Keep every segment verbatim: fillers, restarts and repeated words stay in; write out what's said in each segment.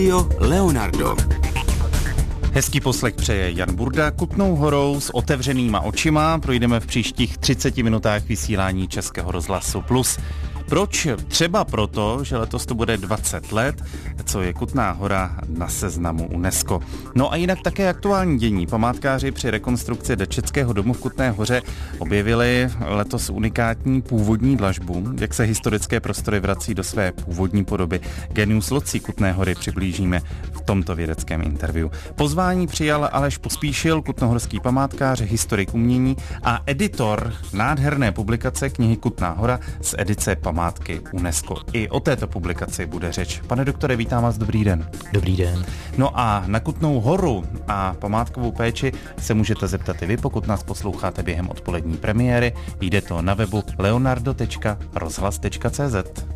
Studio Leonardo. Hezký poslech přeje Jan Burda. Kutnou Horou s otevřenýma očima projdeme v příštích třiceti minutách vysílání Českého rozhlasu Plus. Proč? Třeba proto, že letos to bude dvacet let, co je Kutná Hora na seznamu UNESCO. No a jinak také aktuální dění. Památkáři při rekonstrukci Dačického domu v Kutné Hoře objevili letos unikátní původní dlažbu, jak se historické prostory vrací do své původní podoby. Genius loci Kutné Hory přiblížíme v tomto vědeckém interview. Pozvání přijal Aleš Pospíšil, kutnohorský památkář, historik umění a editor nádherné publikace knihy Kutná Hora z edice Památky UNESCO. I o této publikaci bude řeč. Pane doktore, vítám vás, dobrý den. Dobrý den. No a na Kutnou Horu a památkovou péči se můžete zeptat i vy, pokud nás posloucháte během odpolední premiéry. Jde to na webu leonardo tečka rozhlas tečka cé zet.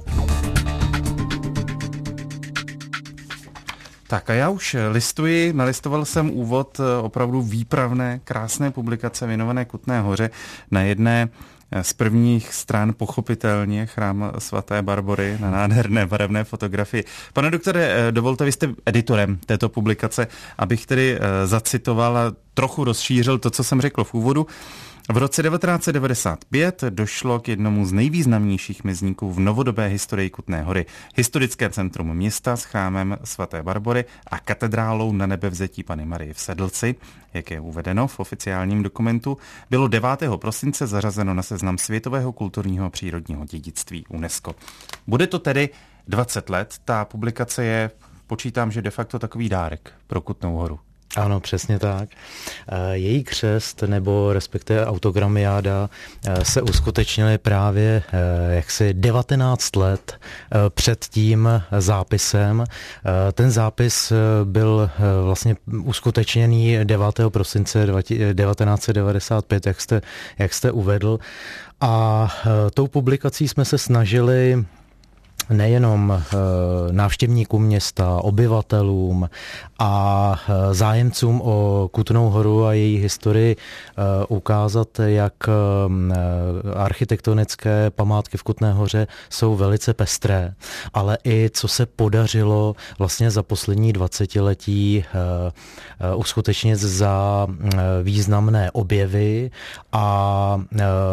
Tak a já už listuji, nalistoval jsem úvod opravdu výpravné, krásné publikace věnované Kutné Hoře. Na jedné z prvních stran pochopitelně chrám svaté Barbory na nádherné barevné fotografii. Pane doktore, dovolte, vy jste editorem této publikace, abych tedy zacitoval a trochu rozšířil to, co jsem řekl v úvodu. V roce devatenáct set devadesát pět došlo k jednomu z nejvýznamnějších mezníků v novodobé historii Kutné Hory. Historické centrum města s chrámem svaté Barbory a katedrálou Na Nebevzetí Panny Marie v Sedlci, jak je uvedeno v oficiálním dokumentu, bylo devátého prosince zařazeno na seznam světového kulturního a přírodního dědictví UNESCO. Bude to tedy dvacet let. Ta publikace je, počítám, že de facto takový dárek pro Kutnou Horu. Ano, přesně tak. Její křest nebo respektive autogramiáda se uskutečnily právě jaksi devatenáct let před tím zápisem. Ten zápis byl vlastně uskutečněný devátého prosince devatenáct set devadesát pět, jak jste, jak jste uvedl. A tou publikací jsme se snažili nejenom návštěvníkům města, obyvatelům a zájemcům o Kutnou Horu a její historii ukázat, jak architektonické památky v Kutné Hoře jsou velice pestré, ale i co se podařilo vlastně za poslední dvacetiletí uskutečnit za významné objevy a,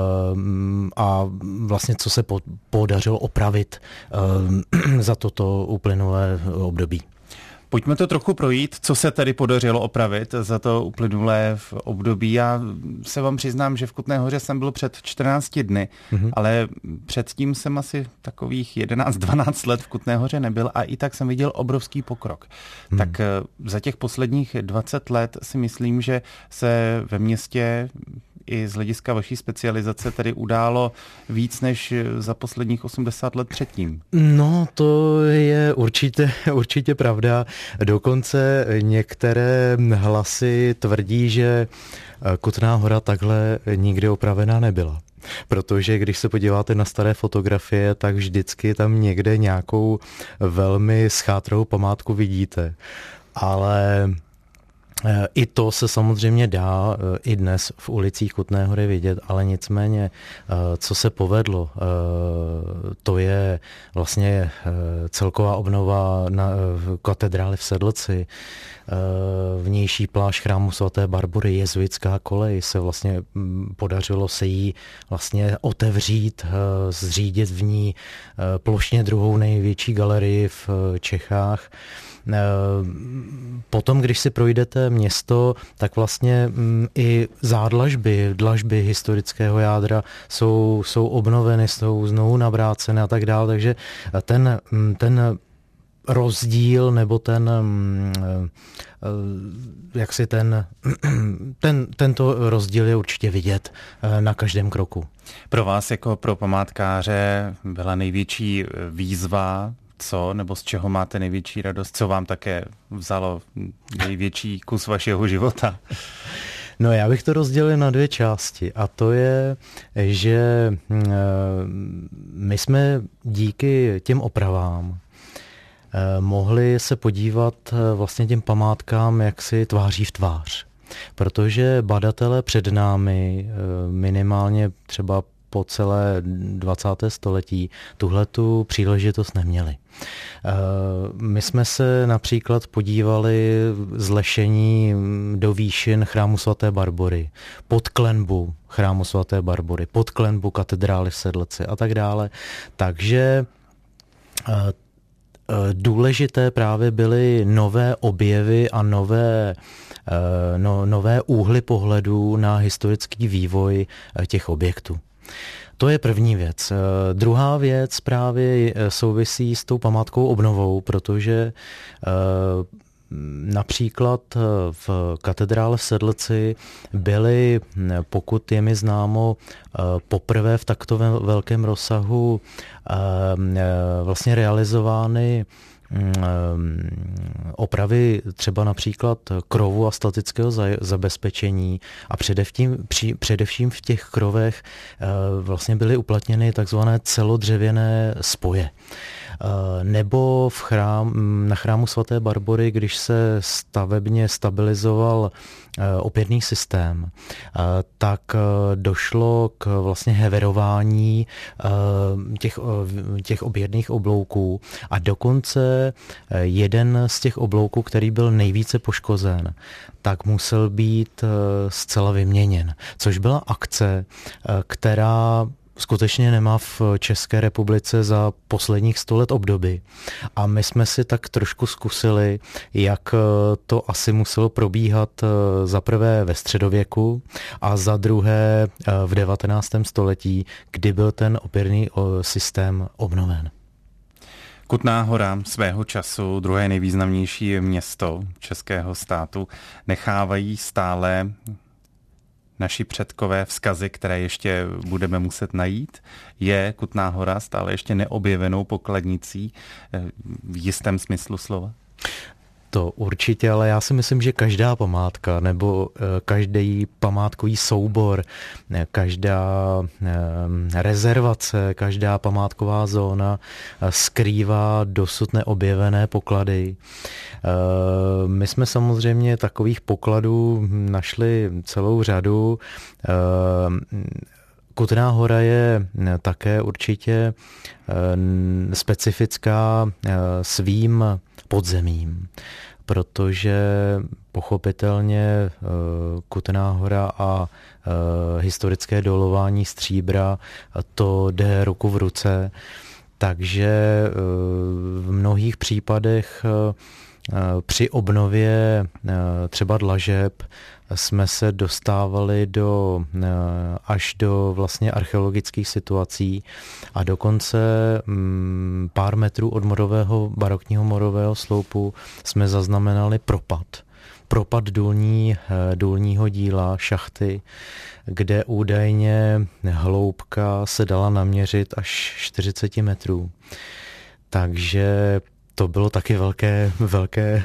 a vlastně co se podařilo opravit za toto uplynulé období. Pojďme to trochu projít, co se tady podařilo opravit za to uplynulé období. Já se vám přiznám, že v Kutné Hoře jsem byl před čtrnácti dny, mm-hmm. ale předtím jsem asi takových jedenáct dvanáct let v Kutné Hoře nebyl a i tak jsem viděl obrovský pokrok. Mm. Tak za těch posledních dvacet let si myslím, že se ve městě i z hlediska vaší specializace tady událo víc než za posledních osmdesát let předtím. No, to je určitě, určitě pravda. Dokonce některé hlasy tvrdí, že Kutná Hora takhle nikdy opravená nebyla. Protože když se podíváte na staré fotografie, tak vždycky tam někde nějakou velmi schátrou památku vidíte. Ale i to se samozřejmě dá i dnes v ulicích Kutné Hory vidět, ale nicméně, co se povedlo, to je vlastně celková obnova na katedrály v Sedlci, vnější pláž chrámu svaté Barbory, jezuitská kolej, se vlastně podařilo se jí vlastně otevřít, zřídit v ní plošně druhou největší galerii v Čechách. Potom, když si projdete město, tak vlastně i zádlažby, dlažby historického jádra jsou, jsou obnoveny, jsou znovu navráceny a tak dále, takže ten, ten rozdíl nebo ten, jak si ten, ten, tento rozdíl je určitě vidět na každém kroku. Pro vás jako pro památkáře byla největší výzva, co nebo z čeho máte největší radost, co vám také vzalo největší kus vašeho života? No, já bych to rozdělil na dvě části a to je, že my jsme díky těm opravám mohli se podívat vlastně těm památkám jaksi tváří v tvář. Protože badatelé před námi minimálně třeba po celé dvacáté století tuhletu příležitost neměli. My jsme se například podívali z lešení do výšin chrámu svaté Barbory, pod klenbu chrámu svaté Barbory, pod klenbu katedrály v Sedlci a tak dále. Takže důležité právě byly nové objevy a nové, no, nové úhly pohledu na historický vývoj těch objektů. To je první věc. Druhá věc právě souvisí s tou památkovou obnovou, protože například v katedrále v Sedlci byly, pokud je mi známo, poprvé v takto velkém rozsahu vlastně realizovány opravy třeba například krovu a statického zabezpečení a především, při, především v těch krovech vlastně byly uplatněny takzvané celodřevěné spoje. Nebo v chrám, na chrámu svaté Barbory, když se stavebně stabilizoval opěrný systém, tak došlo k vlastně heverování těch, těch opěrných oblouků a dokonce jeden z těch oblouků, který byl nejvíce poškozen, tak musel být zcela vyměněn, což byla akce, která skutečně nemá v České republice za posledních sto let obdoby. A my jsme si tak trošku zkusili, jak to asi muselo probíhat za prvé ve středověku a za druhé v devatenáctém století, kdy byl ten opěrný systém obnoven. Kutná Hora, svého času druhé nejvýznamnější město českého státu, nechávají stále naši předkové vzkazy, které ještě budeme muset najít. Je Kutná Hora stále ještě neobjevenou pokladnicí v jistém smyslu slova? To určitě, ale já si myslím, že každá památka nebo každý památkový soubor, každá rezervace, každá památková zóna skrývá dosud neobjevené poklady. My jsme samozřejmě takových pokladů našli celou řadu. Kutná Hora je také určitě specifická svým podzemím, protože pochopitelně Kutná Hora a historické dolování stříbra to jde ruku v ruce, takže v mnohých případech při obnově třeba dlažeb jsme se dostávali do, až do vlastně archeologických situací a dokonce pár metrů od morového, barokního morového sloupu jsme zaznamenali propad. Propad důlní, důlního díla, šachty, kde údajně hloubka se dala naměřit až čtyřicet metrů. Takže to bylo taky velké, velké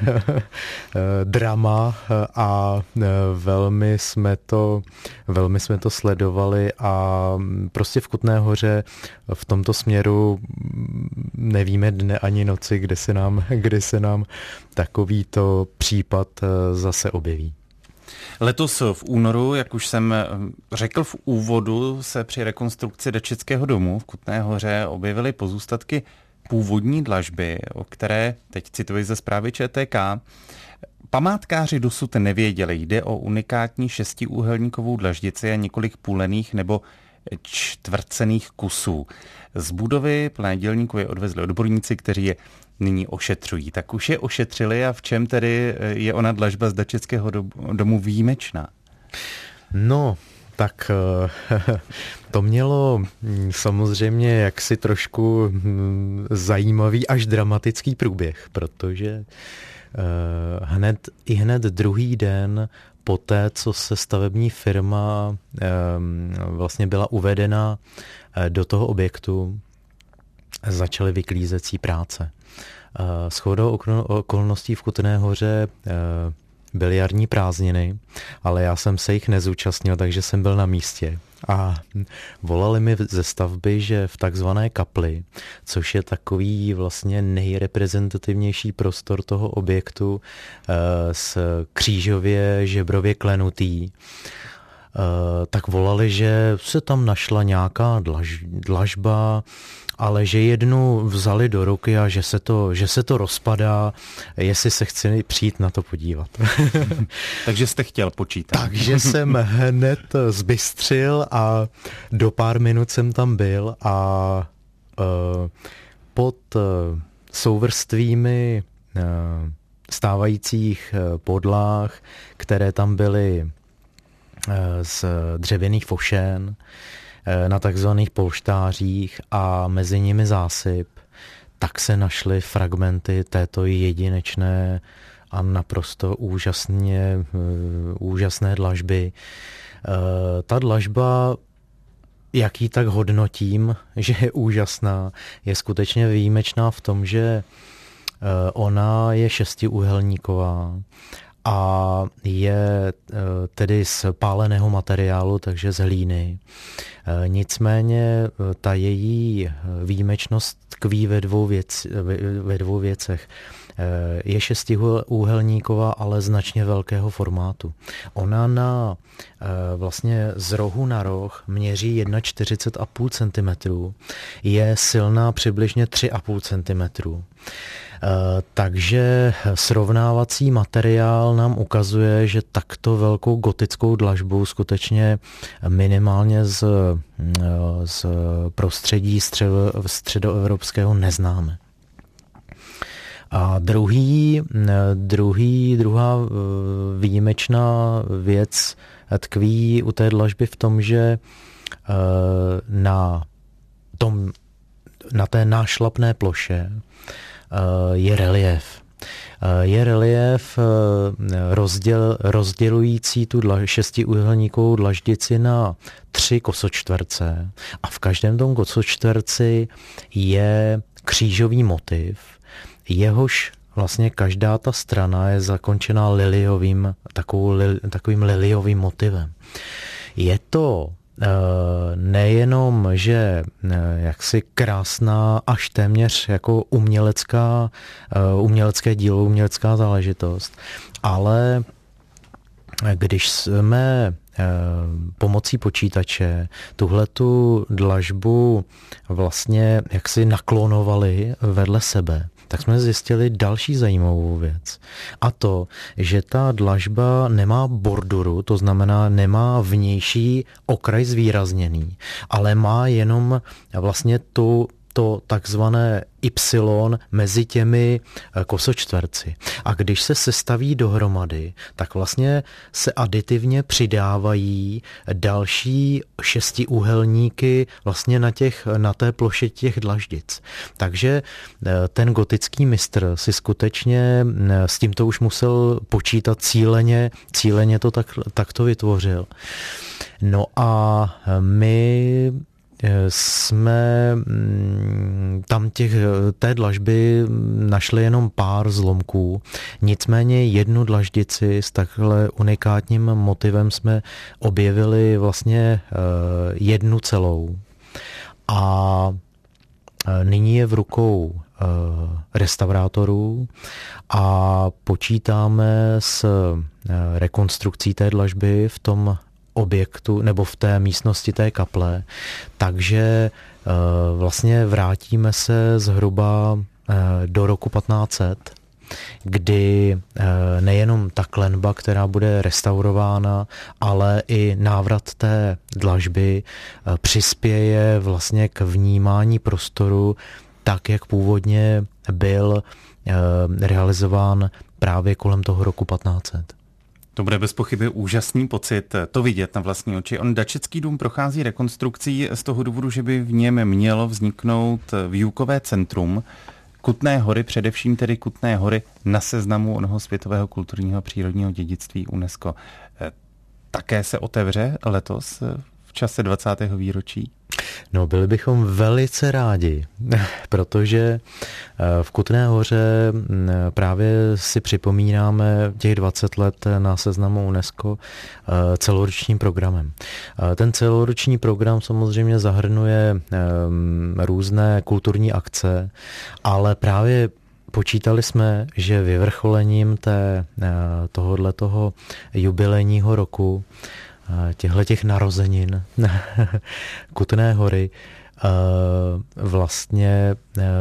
drama a velmi jsme to, velmi jsme to sledovali a prostě v Kutné Hoře v tomto směru nevíme dne ani noci, kdy se nám, kdy se nám takovýto případ zase objeví. Letos v únoru, jak už jsem řekl v úvodu, se při rekonstrukci Dačického domu v Kutné Hoře objevily pozůstatky původní dlažby, o které, teď cituji ze zprávy Č T K, památkáři dosud nevěděli, jde o unikátní šestiúhelníkovou dlaždici a několik půlených nebo čtvrcených kusů. Z budovy plné dělníků je odvezli odborníci, kteří je nyní ošetřují. Tak už je ošetřili a v čem tedy je ona dlažba z Dačického domu výjimečná? No, tak to mělo samozřejmě jaksi trošku zajímavý až dramatický průběh, protože hned, i hned druhý den poté, co se stavební firma vlastně byla uvedena do toho objektu, začaly vyklízecí práce. Shodou okolností v Kutné Hoře byly jarní prázdniny, ale já jsem se jich nezúčastnil, takže jsem byl na místě. A volali mi ze stavby, že v takzvané kapli, což je takový vlastně nejreprezentativnější prostor toho objektu, s křížově žebrově klenutý, tak volali, že se tam našla nějaká dlaž, dlažba, ale že jednu vzali do ruky a že se to, že se to rozpadá, jestli se chci přijít na to podívat. Takže jste chtěl počítat. Takže jsem hned zbystřil a do pár minut jsem tam byl a uh, pod uh, souvrstvími uh, stávajících uh, podlah, které tam byly uh, z dřevěných fošen, na takzvaných polštářích a mezi nimi zásyp, tak se našly fragmenty této jedinečné a naprosto úžasně, úžasné dlažby. Ta dlažba, jak ji tak hodnotím, že je úžasná, je skutečně výjimečná v tom, že ona je šestiúhelníková a je tedy z páleného materiálu, takže z hlíny. Nicméně ta její výjimečnost tkví ve dvou, věc, ve dvou věcech. Je šestiúhelníková, ale značně velkého formátu. Ona na vlastně z rohu na roh měří čtyřicet jedna celá pět centimetru, je silná přibližně tři celá pět centimetru. Takže srovnávací materiál nám ukazuje, že takto velkou gotickou dlažbu skutečně minimálně z, z prostředí středo, středoevropského neznáme. A druhý, druhý, druhá výjimečná věc tkví u té dlažby v tom, že na, tom, na té nášlapné ploše je relief. Je relief rozděl, rozdělující tu dla, šestiúhelníkovou dlaždici na tři kosočtverce a v každém tom kosočtverci je křížový motiv, jehož vlastně každá ta strana je zakončená liliovým, takovou, takovým liliovým motivem. Je to nejenom, že jaksi krásná, až téměř jako umělecká, umělecké dílo, umělecká záležitost, ale když jsme pomocí počítače tuhletu dlažbu vlastně jaksi naklonovali vedle sebe, tak jsme zjistili další zajímavou věc. A to, že ta dlažba nemá borduru, to znamená nemá vnější okraj zvýrazněný, ale má jenom vlastně tu to takzvané Y mezi těmi kosočtverci. A když se sestaví dohromady, tak vlastně se aditivně přidávají další šestiúhelníky vlastně na, těch, na té ploše těch dlaždic. Takže ten gotický mistr si skutečně s tímto už musel počítat cíleně, cíleně to tak, takto vytvořil. No a my jsme tam těch, té dlažby našli jenom pár zlomků. Nicméně jednu dlaždici s takhle unikátním motivem jsme objevili vlastně jednu celou. A nyní je v rukou restaurátorů a počítáme s rekonstrukcí té dlažby v tom objektu nebo v té místnosti té kaple, takže vlastně vrátíme se zhruba do roku patnáct set, kdy nejenom ta klenba, která bude restaurována, ale i návrat té dlažby přispěje vlastně k vnímání prostoru tak, jak původně byl realizován právě kolem toho roku patnáct set. To bude bez pochyby úžasný pocit to vidět na vlastní oči. On Dačický dům prochází rekonstrukcí z toho důvodu, že by v něm mělo vzniknout výukové centrum Kutné Hory, především tedy Kutné Hory na seznamu onoho světového kulturního a přírodního dědictví UNESCO. Také se otevře letos v čase dvacátého výročí? No, byli bychom velice rádi, protože v Kutné Hoře právě si připomínáme těch dvacet let na seznamu UNESCO celoročním programem. Ten celoroční program samozřejmě zahrnuje různé kulturní akce, ale právě počítali jsme, že vyvrcholením té, tohodletoho jubilejního roku těchto těch narozenin Kutné Hory vlastně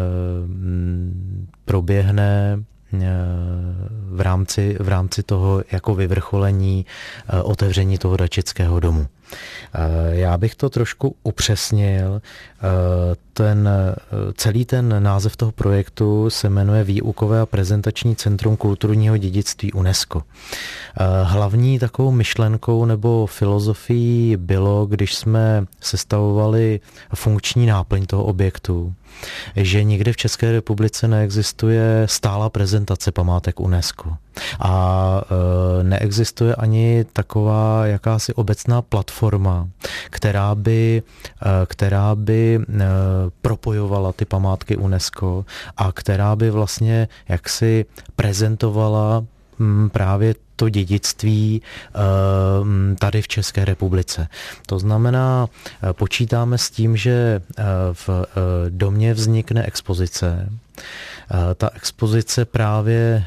proběhne v rámci, v rámci toho jako vyvrcholení otevření toho Dačického domu. Já bych to trošku upřesnil. Ten, celý ten název toho projektu se jmenuje Výukové a prezentační centrum kulturního dědictví UNESCO. Hlavní takovou myšlenkou nebo filozofií bylo, když jsme sestavovali funkční náplň toho objektu, že nikde v České republice neexistuje stálá prezentace památek UNESCO. A e, neexistuje ani taková jakási obecná platforma, která by, e, která by e, propojovala ty památky UNESCO a která by vlastně jaksi prezentovala m, právě to dědictví tady v České republice. To znamená, počítáme s tím, že v domě vznikne expozice. Ta expozice právě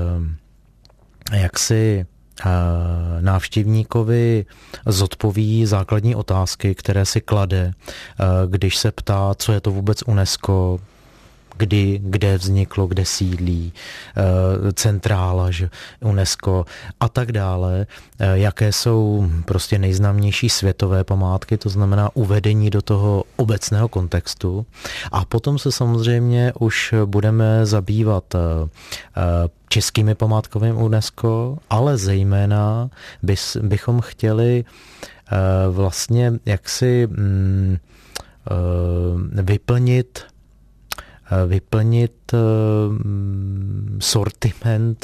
jaksi návštěvníkovi zodpoví základní otázky, které si klade, když se ptá, co je to vůbec UNESCO, kdy, kde vzniklo, kde sídlí, centrála že, UNESCO a tak dále, jaké jsou prostě nejznámější světové památky, to znamená uvedení do toho obecného kontextu. A potom se samozřejmě už budeme zabývat českými památkami UNESCO, ale zejména bys, bychom chtěli vlastně jaksi vyplnit vyplnit sortiment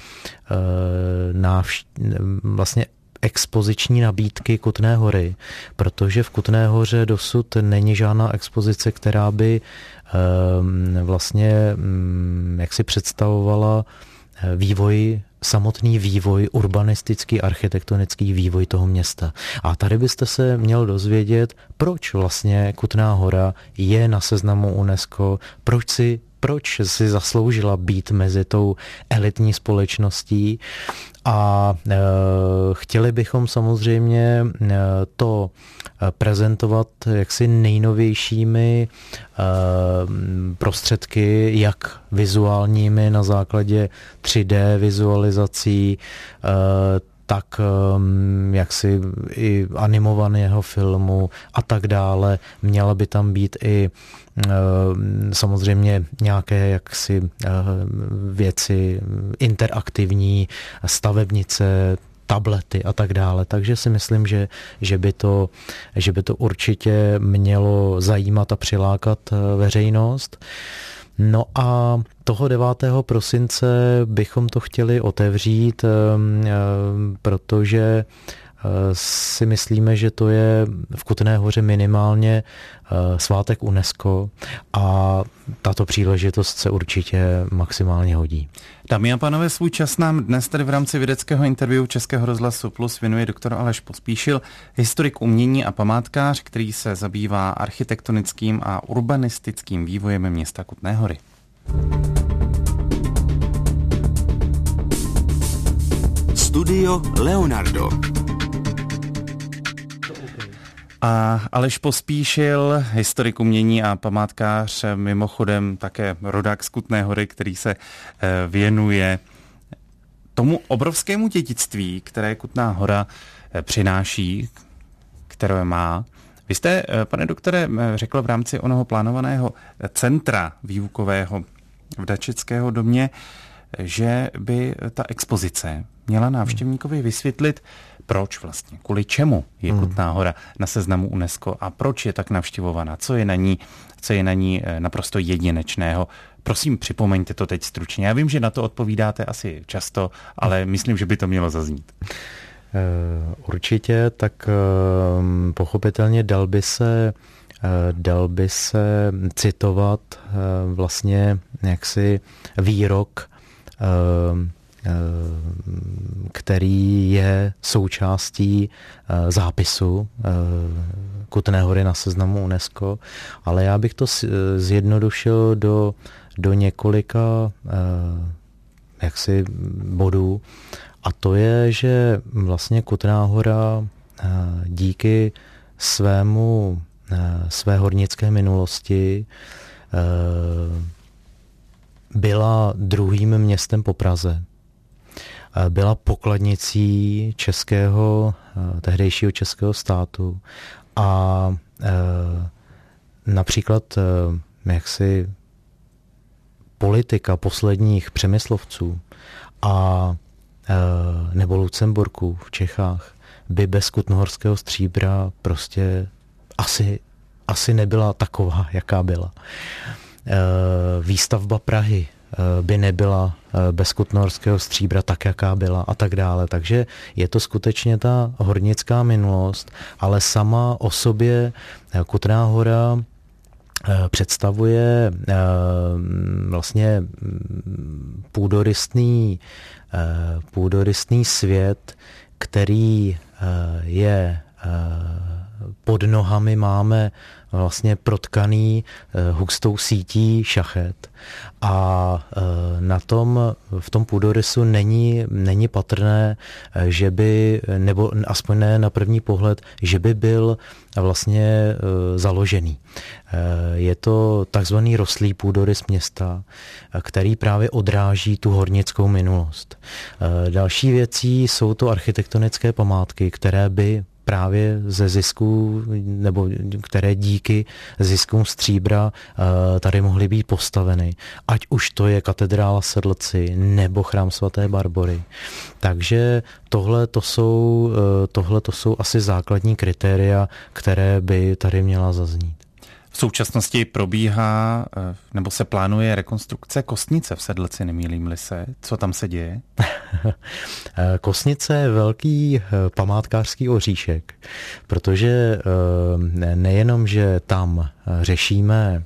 návš- vlastně expoziční nabídky Kutné Hory, protože v Kutné Hoře dosud není žádná expozice, která by vlastně jaksi představovala vývoj, samotný vývoj, urbanistický, architektonický vývoj toho města. A tady byste se měl dozvědět, proč vlastně Kutná Hora je na seznamu UNESCO, proč si, proč si zasloužila být mezi tou elitní společností. A e, chtěli bychom samozřejmě e, to prezentovat jaksi nejnovějšími e, prostředky, jak vizuálními na základě tři dé vizualizací, e, tak jaksi i animovaného filmu a tak dále. Měla by tam být i samozřejmě nějaké jaksi věci interaktivní, stavebnice, tablety a tak dále. Takže si myslím, že, že, by to, že by to určitě mělo zajímat a přilákat veřejnost. No a toho devátého prosince bychom to chtěli otevřít, protože si myslíme, že to je v Kutné Hoře minimálně svátek UNESCO a tato příležitost se určitě maximálně hodí. Dámy a pánové, svůj čas nám dnes tady v rámci vědeckého interview Českého rozhlasu Plus věnuje doktor Aleš Pospíšil, historik umění a památkář, který se zabývá architektonickým a urbanistickým vývojem města Kutné Hory. Studio Leonardo. A Aleš Pospíšil, historik umění a památkář, mimochodem také rodák z Kutné Hory, který se věnuje tomu obrovskému dědictví, které Kutná Hora přináší, které má. Vy jste, pane doktore, řekl v rámci onoho plánovaného centra výukového v Dačického domě, že by ta expozice měla návštěvníkovi vysvětlit, proč vlastně, kvůli čemu je Kutná Hora na seznamu UNESCO a proč je tak navštěvovaná, co je na ní, co je na ní naprosto jedinečného. Prosím, připomeňte to teď stručně. Já vím, že na to odpovídáte asi často, ale myslím, že by to mělo zaznít. Určitě, tak pochopitelně dal by se, dal by se citovat vlastně jaksi výrok, který je součástí zápisu Kutné Hory na seznamu UNESCO, ale já bych to zjednodušil do, do několika jaksi bodů, a to je, že vlastně Kutná Hora díky svému, své hornické minulosti byla druhým městem po Praze. Byla pokladnicí českého, tehdejšího českého státu a například jaksi politika posledních Přemyslovců a nebo Lucemburků v Čechách by bez kutnohorského stříbra prostě asi, asi nebyla taková, jaká byla. Výstavba Prahy by nebyla bez kutnohorského stříbra tak, jaká byla a tak dále. Takže je to skutečně ta hornická minulost, ale sama o sobě Kutná Hora představuje vlastně půdorystný, půdorystný svět, který je pod nohami máme vlastně protkaný hustou sítí šachet a na tom, v tom půdorysu není, není patrné, že by, nebo aspoň ne na první pohled, že by byl vlastně založený. Je to takzvaný rostlý půdorys města, který právě odráží tu hornickou minulost. Další věcí jsou to architektonické památky, které by právě ze zisku, nebo které díky ziskům stříbra tady mohly být postaveny. Ať už to je katedrála Sedlci nebo chrám svaté Barbory. Takže tohle to jsou, tohle to jsou asi základní kritéria, které by tady měla zaznít. V současnosti probíhá, nebo se plánuje rekonstrukce kostnice v Sedlci, nemýlím-li se. Co tam se děje? Kostnice je velký památkářský oříšek, protože nejenom, že tam řešíme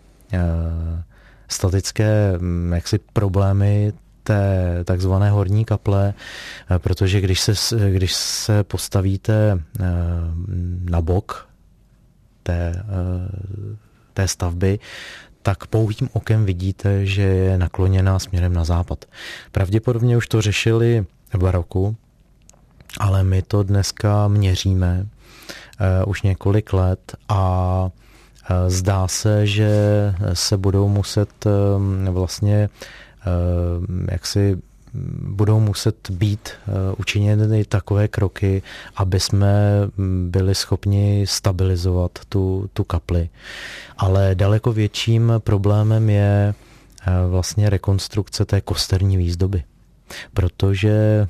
statické jaksi problémy té takzvané horní kaple, protože když se, když se postavíte na bok té té stavby, tak pouhým okem vidíte, že je nakloněná směrem na západ. Pravděpodobně už to řešili v baroku, ale my to dneska měříme uh, už několik let a uh, zdá se, že se budou muset uh, vlastně uh, jaksi budou muset být učiněny takové kroky, aby jsme byli schopni stabilizovat tu, tu kapli. Ale daleko větším problémem je vlastně rekonstrukce té kosterní výzdoby. Protože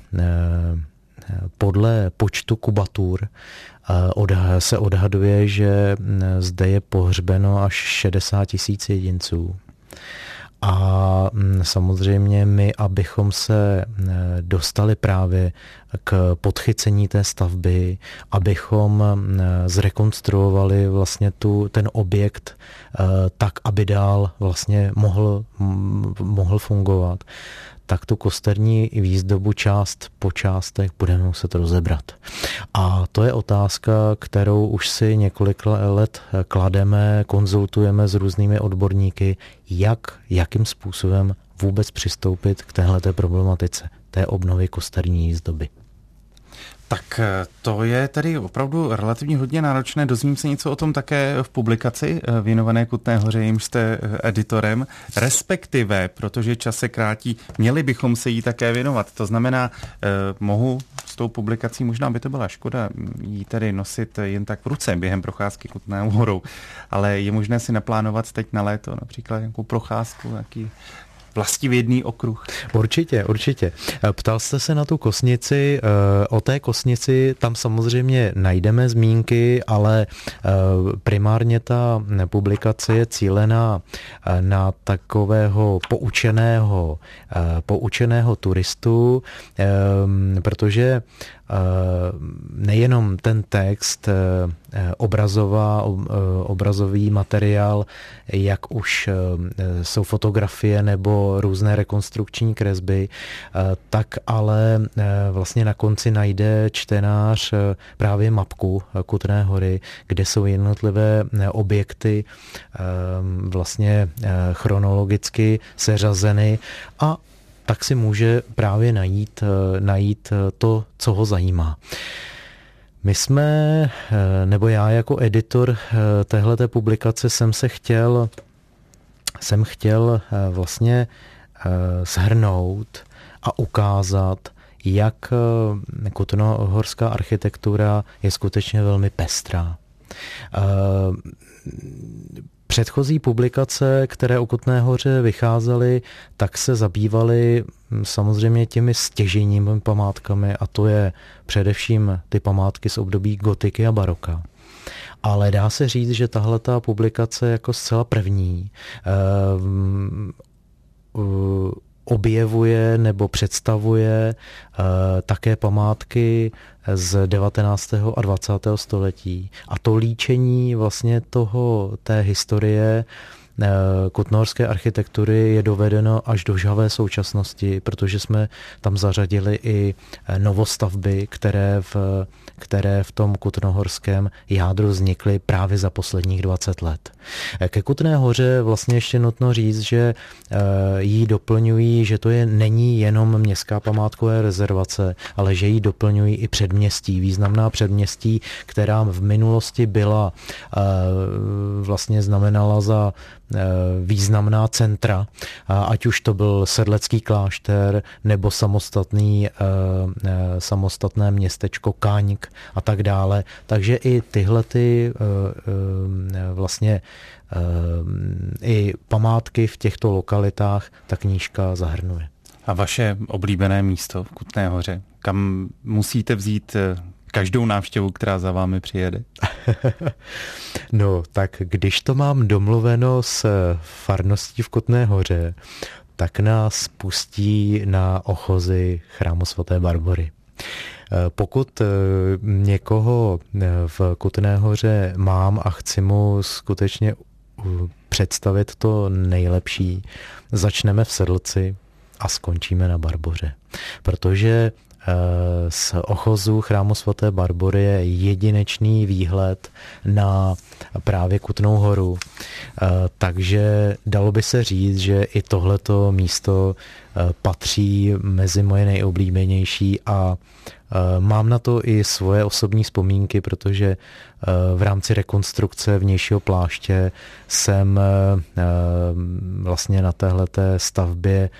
podle počtu kubatur se odhaduje, že zde je pohřbeno až šedesát tisíc jedinců. A samozřejmě my, abychom se dostali právě k podchycení té stavby, abychom zrekonstruovali vlastně tu, ten objekt tak, aby dál vlastně mohl, mohl fungovat, tak tu kosterní výzdobu část po částech budeme muset rozebrat. A to je otázka, kterou už si několik let klademe, konzultujeme s různými odborníky, jak, jakým způsobem vůbec přistoupit k téhleté problematice, té obnovy kosterní výzdoby. Tak to je tedy opravdu relativně hodně náročné. Dozvím se něco o tom také v publikaci věnované Kutné Hoře, jimž jste editorem, respektive, protože čas se krátí, měli bychom se jí také věnovat. To znamená, eh, mohu s tou publikací, možná by to byla škoda jí tedy nosit jen tak v ruce během procházky Kutnou Horou, ale je možné si naplánovat teď na léto například nějakou procházku, nějaký vlastivědný okruh. Určitě, určitě. Ptal jste se na tu kosnici, o té kosnici tam samozřejmě najdeme zmínky, ale primárně ta publikace je cílená na takového poučeného, poučeného turistu, protože nejenom ten text, obrazová, obrazový materiál, jak už jsou fotografie nebo různé rekonstrukční kresby, tak ale vlastně na konci najde čtenář právě mapku Kutné Hory, kde jsou jednotlivé objekty vlastně chronologicky seřazeny a tak si může právě najít, najít to, co ho zajímá. My jsme, nebo já jako editor téhleté publikace jsem se chtěl, jsem chtěl vlastně shrnout a ukázat, jak kutnohorská architektura je skutečně velmi pestrá. Předchozí publikace, které o Kutné Hoře vycházely, tak se zabývaly samozřejmě těmi stěžejními památkami, a to je především ty památky z období gotiky a baroka. Ale dá se říct, že tahleta publikace jako zcela první uh, uh, objevuje nebo představuje uh, také památky z devatenáctého a dvacátého století. A to líčení vlastně toho, té historie uh, kutnohorské architektury je dovedeno až do žhavé současnosti, protože jsme tam zařadili i novostavby, které v, které v tom kutnohorském jádru vznikly právě za posledních dvacet let. Ke Kutné Hoře vlastně ještě nutno říct, že jí doplňují, že to je není jenom městská památková rezervace, ale že jí doplňují i předměstí, významná předměstí, která v minulosti byla, vlastně znamenala za významná centra, ať už to byl sedlecký klášter nebo samostatný, samostatné městečko Kaňk a tak dále. Takže i tyhle ty vlastně i památky v těchto lokalitách ta knížka zahrnuje. A vaše oblíbené místo v Kutné Hoře, kam musíte vzít každou návštěvu, která za vámi přijede? No, tak když to mám domluveno s farností v Kutné Hoře, tak nás pustí na ochozy chrámu svaté Barbory. Pokud někoho v Kutné Hoře mám a chci mu skutečně představit to nejlepší, začneme v Sedlci a skončíme na Barboře. Protože z ochozu chrámu svaté Barbory je jedinečný výhled na právě Kutnou Horu. Takže dalo by se říct, že i tohleto místo patří mezi moje nejoblíbenější a mám na to i svoje osobní vzpomínky, protože v rámci rekonstrukce vnějšího pláště jsem vlastně na téhleté stavbě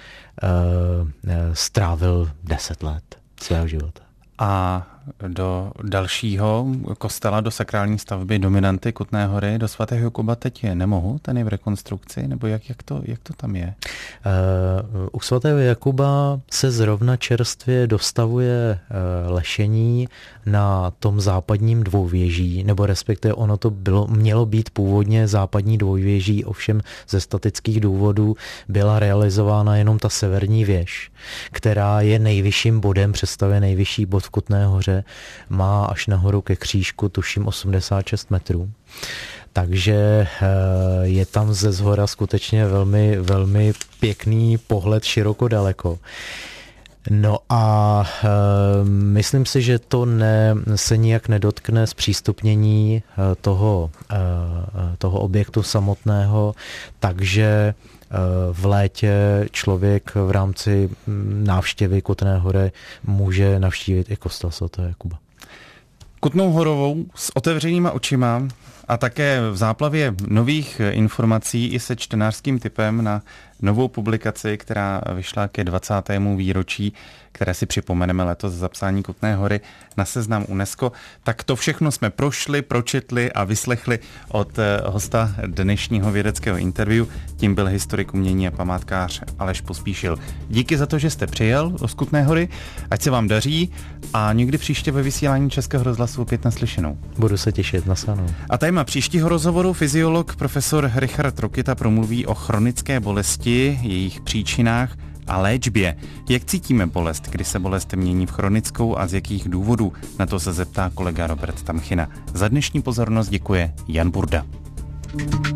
strávil deset let svého života. A do dalšího kostela, do sakrální stavby dominanty Kutné Hory, do svatého Jakuba teď je nemohu, ten je v rekonstrukci, nebo jak, jak, to, jak to tam je? Uh, u svatého Jakuba se zrovna čerstvě dostavuje uh, lešení na tom západním dvouvěží, nebo respektive ono to bylo, mělo být původně západní dvouvěží, ovšem ze statických důvodů byla realizována jenom ta severní věž, která je nejvyšším bodem, představuje nejvyšší bod v Kutné Hoře, má až nahoru ke křížku, tuším osmdesát šest metrů. Takže je tam ze zhora skutečně velmi, velmi pěkný pohled široko daleko. No a e, myslím si, že to ne, se nijak nedotkne zpřístupnění toho, e, toho objektu samotného, takže v létě člověk v rámci návštěvy Kutné Hory může navštívit i kostel svatého Jakuba. Kutnou Horovou s otevřenýma očima a také v záplavě nových informací i se čtenářským tipem na novou publikaci, která vyšla ke dvacátému výročí, které si připomeneme letos zapsání Kutné Hory na seznam UNESCO. Tak to všechno jsme prošli, pročetli a vyslechli od hosta dnešního vědeckého interview. Tím byl historik umění a památkář Aleš Pospíšil. Díky za to, že jste přijel z Kutné Hory, ať se vám daří a někdy příště ve vysílání Českého rozhlasu opět naslyšenou. Budu se těšit, naslyšenou. A téma příštího rozhovoru fyziolog profesor Richard Rokita promluví o chronické bolesti, jejich příčinách a léčbě. Jak cítíme bolest, kdy se bolest mění v chronickou a z jakých důvodů? Na to se zeptá kolega Robert Tamchina. Za dnešní pozornost děkuje Jan Burda.